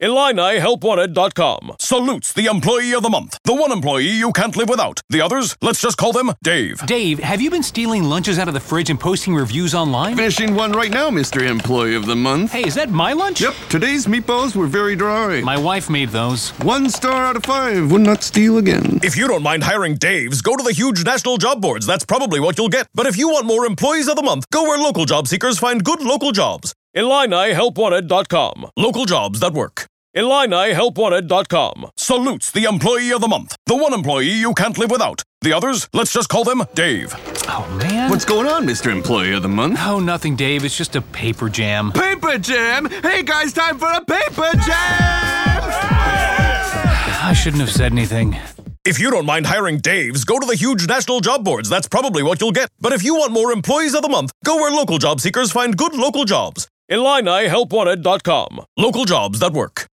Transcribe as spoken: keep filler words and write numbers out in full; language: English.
Illini Help Wanted dot com salutes the employee of the month. The one employee you can't live without. The others, let's just call them Dave. Dave, have you been stealing lunches out of the fridge and posting reviews online? Finishing one right now, Mister Employee of the Month. Hey, is that my lunch? Yep, today's meatballs were very dry. My wife made those. One star out of five. Would not steal again. If you don't mind hiring Daves, go to the huge national job boards. That's probably what you'll get. But if you want more employees of the month, go where local job seekers find good local jobs. Illini Help Wanted dot com. Local jobs that work. Illini Help Wanted dot com salutes the employee of the month. The one employee you can't live without. The others, let's just call them Dave. Oh, man. What's going on, Mister Employee of the Month? Oh, nothing, Dave. It's just a paper jam. Paper jam? Hey, guys, time for a paper jam! I shouldn't have said anything. If you don't mind hiring Daves, go to the huge national job boards. That's probably what you'll get. But if you want more employees of the month, go where local job seekers find good local jobs. Illini Help Wanted dot com. Local jobs that work.